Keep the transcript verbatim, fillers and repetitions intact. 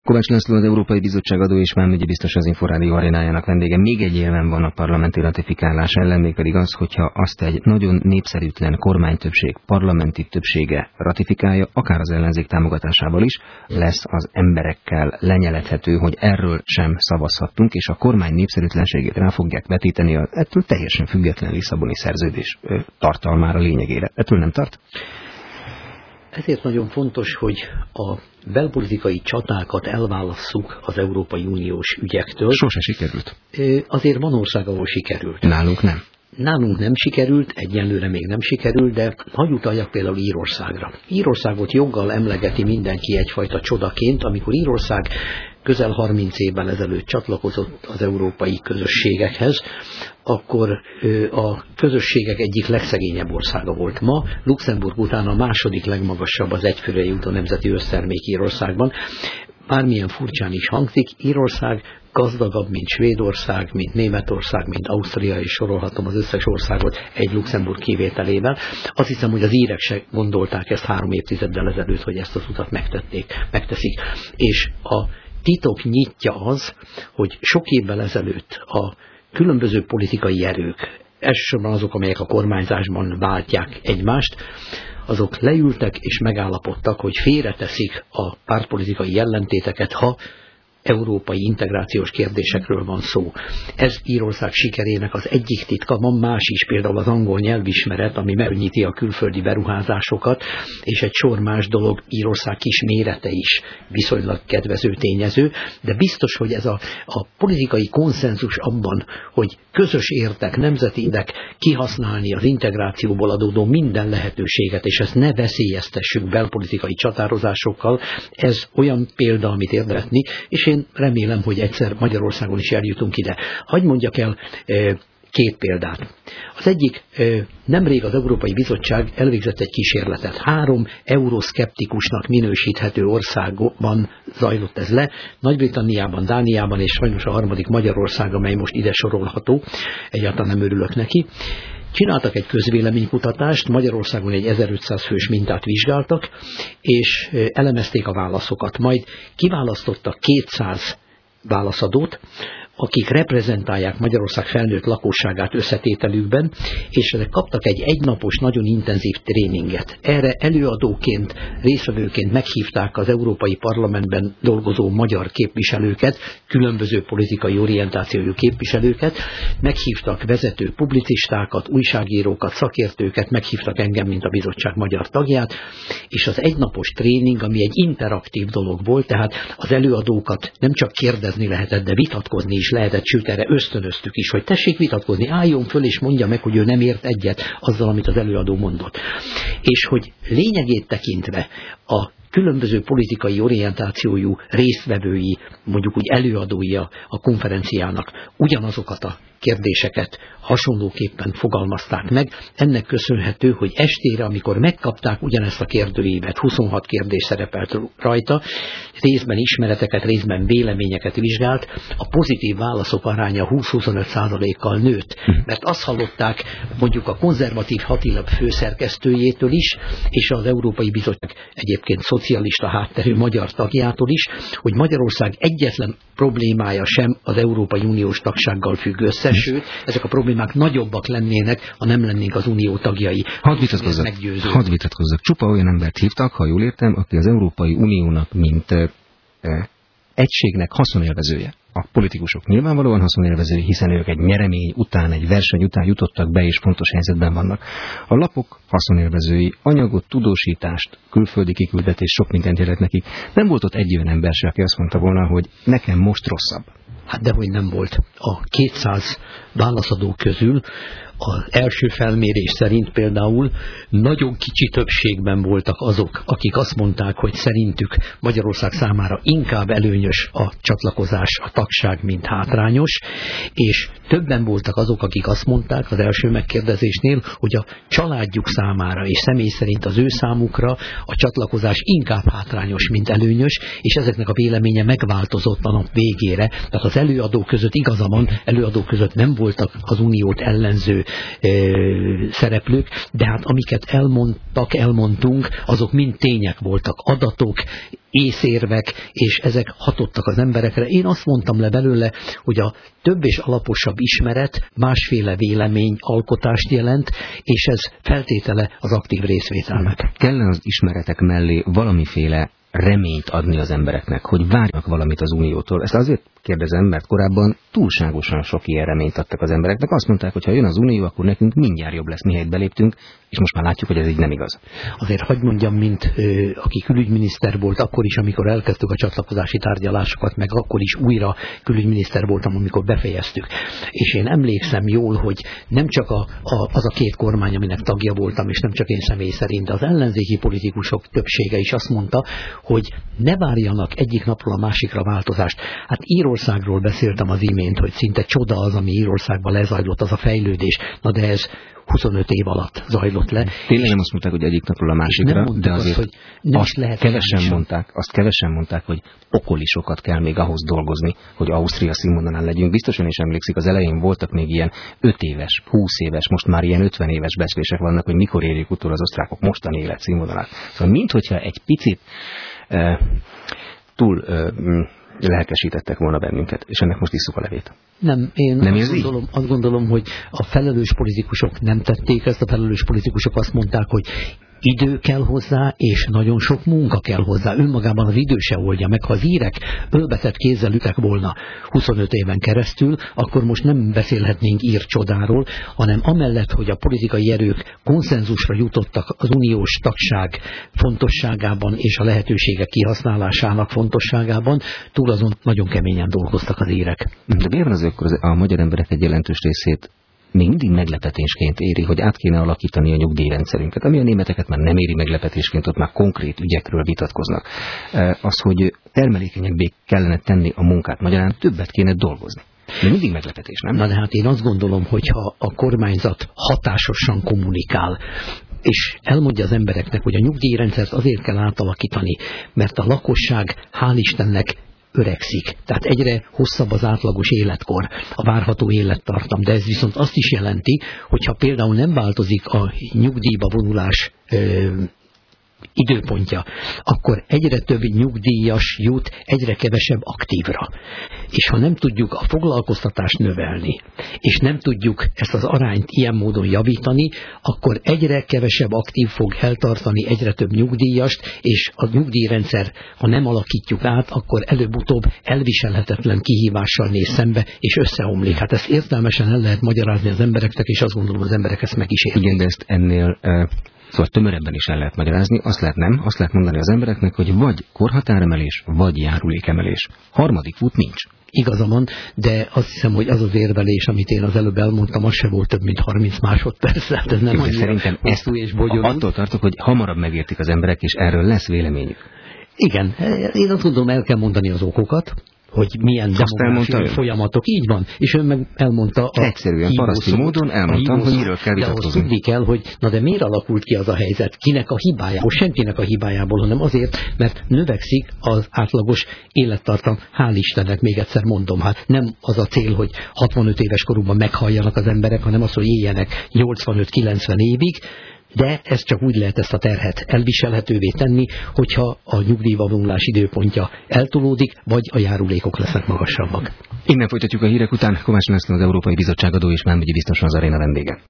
Kovács László, az Európai Bizottság adó és vámügyi biztos, az Inforádió arénájának vendége. Még egy érvem van a parlamenti ratifikálás ellen, mégpedig az, hogyha azt egy nagyon népszerűtlen kormánytöbbség, parlamenti többsége ratifikálja, akár az ellenzék támogatásával is, lesz az emberekkel lenyelethető, hogy erről sem szavazhattunk, és a kormány népszerűtlenségét rá fogják vetíteni az ettől teljesen független Lisszaboni szerződés tartalmára, lényegére. Ettől nem tart? Ezért nagyon fontos, hogy a belpolitikai csatákat elválasszuk az Európai Uniós ügyektől. Sose sikerült. Azért van ország, ahol sikerült. Nálunk nem. Nálunk nem sikerült, egyenlőre még nem sikerült, de hadd utaljak például Írországra. Írországot joggal emlegeti mindenki egyfajta csodaként, amikor Írország közel harminc évvel ezelőtt csatlakozott az európai közösségekhez, akkor a közösségek egyik legszegényebb országa volt. Ma Luxemburg után a második legmagasabb az egyfőre jutó nemzeti össztermék Írországban. Bármilyen furcsán is hangzik, Írország gazdagabb, mint Svédország, mint Németország, mint Ausztria, és sorolhatom az összes országot egy Luxemburg kivételével. Azt hiszem, hogy az írek se gondolták ezt három évtizeddel ezelőtt, hogy ezt az utat megtették, megteszik. És a titok nyitja az, hogy sok évvel ezelőtt a különböző politikai erők, elsősorban azok, amelyek a kormányzásban váltják egymást, azok leültek és megállapodtak, hogy félreteszik a pártpolitikai ellentéteket, ha európai integrációs kérdésekről van szó. Ez Írország sikerének az egyik titka, van más is, például az angol nyelvismeret, ami megnyiti a külföldi beruházásokat, és egy sor más dolog, Írország kis mérete is viszonylag kedvező tényező, de biztos, hogy ez a, a politikai konszenzus abban, hogy közös értek, nemzetinek kihasználni az integrációból adódó minden lehetőséget, és ezt ne veszélyeztessük belpolitikai csatározásokkal, ez olyan példa, amit érdekli, és én Én remélem, hogy egyszer Magyarországon is eljutunk ide. Hadd mondjak el e, két példát. Az egyik, e, nemrég az Európai Bizottság elvégzett egy kísérletet. Három euroszkeptikusnak minősíthető országban zajlott ez le, Nagy-Britanniában, Dániában, és sajnos a harmadik Magyarország, amely most ide sorolható, egyáltalán nem örülök neki. Csináltak egy közvéleménykutatást, Magyarországon egy ezerötszáz fős mintát vizsgáltak, és elemezték a válaszokat. Majd kiválasztottak kétszáz válaszadót, akik reprezentálják Magyarország felnőtt lakosságát összetételükben, és ezek kaptak egy egynapos, nagyon intenzív tréninget. Erre előadóként, résztvevőként meghívták az Európai Parlamentben dolgozó magyar képviselőket, különböző politikai orientációjú képviselőket, meghívtak vezető publicistákat, újságírókat, szakértőket, meghívtak engem, mint a bizottság magyar tagját, és az egynapos tréning, ami egy interaktív dolog volt, tehát az előadókat nem csak kérdezni lehetett, de vitatkozni is lehetett, sőt erre ösztönöztük is, hogy tessék vitatkozni, álljon föl és mondja meg, hogy ő nem ért egyet azzal, amit az előadó mondott. És hogy lényegét tekintve a különböző politikai orientációjú résztvevői, mondjuk úgy előadói a, a konferenciának ugyanazokat a kérdéseket hasonlóképpen fogalmazták meg. Ennek köszönhető, hogy estére, amikor megkapták ugyanezt a kérdőívet, huszonhat kérdés szerepelt rajta, részben ismereteket, részben véleményeket vizsgált, a pozitív válaszok aránya húsz-huszonöt százalékkal nőtt. Mert azt hallották mondjuk a konzervatív hatilap főszerkesztőjétől is, és az Európai Bizottság egyébként szocialista hátterű magyar tagjától is, hogy Magyarország egyetlen problémája sem az Európai Uniós tagsággal függ össze, sőt, ezek a problémák nagyobbak lennének, ha nem lennénk az unió tagjai. Hadd vitatkozzak, hadd vitatkozzak. Csupa olyan embert hívtak, ha jól értem, aki az Európai Uniónak, mint e, e, egységnek haszonélvezője. A politikusok nyilvánvalóan haszonélvezői, hiszen ők egy nyeremény után, egy verseny után jutottak be, és fontos helyzetben vannak. A lapok haszonélvezői, anyagot, tudósítást, külföldi kiküldetés, sok mindent jelent nekik. Nem volt ott egy olyan ember se, aki azt mondta volna, hogy nekem most rosszabb. Hát dehogy nem volt. A kétszáz válaszadó közül az első felmérés szerint például nagyon kicsi többségben voltak azok, akik azt mondták, hogy szerintük Magyarország számára inkább előnyös a csatlakozás, a tagság, mint hátrányos, és többen voltak azok, akik azt mondták az első megkérdezésnél, hogy a családjuk számára és személy szerint az ő számukra a csatlakozás inkább hátrányos, mint előnyös, és ezeknek a véleménye megváltozott a nap végére. Tehát az előadók között igaza van, előadók között nem voltak az uniót ellenző ö, szereplők, de hát amiket elmondtak, elmondtunk, azok mind tények voltak, adatok, észérvek, és ezek hatottak az emberekre. Én azt mondtam le belőle, hogy a több és alaposabb ismeret másféle véleményalkotást jelent, és ez feltétele az aktív részvételnek. Kell az ismeretek mellé valamiféle reményt adni az embereknek, hogy várjanak valamit az Uniótól. Ezt azért kérdezem, mert korábban túlságosan sok ilyen reményt adtak az embereknek. Azt mondták, hogy ha jön az Unió, akkor nekünk mindjárt jobb lesz, mihelyt beléptünk, és most már látjuk, hogy ez így nem igaz. Azért hagyd mondjam, mint ö, aki külügyminiszter volt, akkor is, amikor elkezdtük a csatlakozási tárgyalásokat, meg akkor is újra külügyminiszter voltam, amikor befejeztük. És én emlékszem jól, hogy nem csak a, a, az a két kormány, aminek tagja voltam, és nem csak én személy szerint, de az ellenzéki politikusok többsége is azt mondta, hogy ne várjanak egyik napról a másikra változást. Hát Írországról beszéltem az imént, hogy szinte csoda az, ami Írországban lezajlott, az a fejlődés. Na de ez huszonöt év alatt zajlott le. Tényleg nem azt mondták, hogy egyik napról a másikra, de azért azt, hogy nem azt, lehet kevesen mondták, azt kevesen mondták, hogy okolisokat kell még ahhoz dolgozni, hogy Ausztria színvonalán legyünk. Biztosan is emlékszik, az elején voltak még ilyen öt éves, húsz éves, most már ilyen ötven éves becslések vannak, hogy mikor érjük utol az osztrákok mostani életszínvonalát. Szóval minthogyha egy picit uh, túl uh, lelkesítettek volna bennünket, és ennek most isszuk a levét. Nem, én nem azt, gondolom, azt gondolom, hogy a felelős politikusok nem tették ezt, a felelős politikusok azt mondták, hogy idő kell hozzá, és nagyon sok munka kell hozzá. Önmagában az idő se oldja meg. Ha az írek ölbetett kézzel ütek volna huszonöt éven keresztül, akkor most nem beszélhetnénk ír csodáról, hanem amellett, hogy a politikai erők konszenzusra jutottak az uniós tagság fontosságában és a lehetőségek kihasználásának fontosságában, túl azon nagyon keményen dolgoztak az írek. De miért van az, akkor a magyar emberek egy jelentős részét még mindig meglepetésként éri, hogy át kéne alakítani a nyugdíjrendszerünket, ami a németeket már nem éri meglepetésként, ott már konkrét ügyekről vitatkoznak. Az, hogy termelékenyebbé kellene tenni a munkát, magyarán többet kéne dolgozni. Még mindig meglepetés, nem? Na de hát én azt gondolom, hogy ha a kormányzat hatásosan kommunikál, és elmondja az embereknek, hogy a nyugdíjrendszert azért kell átalakítani, mert a lakosság, hál' Istennek, öregszik. Tehát egyre hosszabb az átlagos életkor, a várható élettartam. De ez viszont azt is jelenti, hogyha például nem változik a nyugdíjba vonulás ö, időpontja, akkor egyre több nyugdíjas jut egyre kevesebb aktívra. És ha nem tudjuk a foglalkoztatást növelni, és nem tudjuk ezt az arányt ilyen módon javítani, akkor egyre kevesebb aktív fog eltartani egyre több nyugdíjast, és a nyugdíjrendszer, ha nem alakítjuk át, akkor előbb-utóbb elviselhetetlen kihívással néz szembe, és összeomlik. Hát ezt értelmesen el lehet magyarázni az embereknek, és azt gondolom, az emberek ezt meg is értik. Igen, de ezt ennél... Uh... Szóval tömörebben is el lehet magyarázni, azt lehet nem, azt lehet mondani az embereknek, hogy vagy korhatáremelés, vagy járulékemelés. Harmadik út nincs. Igaza van, de azt hiszem, hogy az az érvelés, amit én az előbb elmondtam, az se volt több, mint harminc másodperc. Tehát ez nem annyira szerintem hosszú és bonyolult. Attól tartok, hogy hamarabb megértik az emberek, és erről lesz véleményük. Igen, én azt gondolom, el kell mondani az okokat, hogy milyen demográfiai folyamatok. Így van. És ön meg elmondta... Egyszerűen, paraszti módon elmondtam, hogy miről kell vitatkozni. De azt tudni kell, hogy na de miért alakult ki az a helyzet? Kinek a hibájából? Senkinek a hibájából, hanem azért, mert növekszik az átlagos élettartam. Hál' Istennek, még egyszer mondom, hát nem az a cél, hogy hatvanöt éves korukban meghalljanak az emberek, hanem az, hogy éljenek nyolcvanöt-kilencven évig, de ez csak úgy lehet ezt a terhet elviselhetővé tenni, hogyha a nyugdíjba vonulás időpontja eltolódik, vagy a járulékok lesznek magasabbak. Innen folytatjuk a hírek után. Kovács László, az Európai Bizottság adó és vámügyi biztos az aréna vendége.